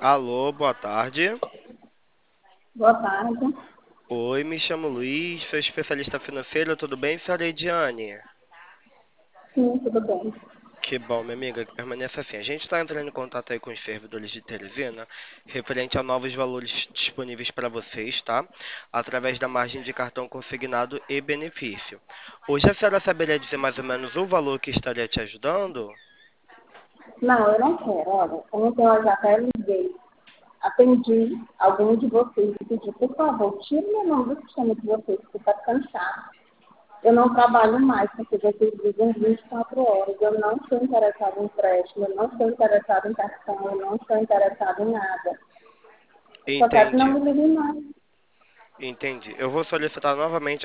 Alô, boa tarde. Boa tarde. Oi, me chamo Luiz, sou especialista financeiro, tudo bem, senhora Ediane? Sim, tudo bem. Que bom, minha amiga, que permaneça assim. A gente está entrando em contato aí com os servidores de Teresina, referente a novos valores disponíveis para vocês, tá? Através da margem de cartão consignado e benefício. Hoje a senhora saberia dizer mais ou menos o valor que estaria te ajudando? Não, eu não quero. Olha, ontem eu já até liguei. Atendi algum de vocês e pedi, por favor, tire meu nome do sistema de vocês, porque está cansado. Eu não trabalho mais, porque vocês vivem 24 horas. Eu não estou interessado em empréstimo, eu não estou interessado em cartão, eu não estou interessado em nada. Eu só quero que não Entendi, me liguem mais. entendi. Eu vou solicitar novamente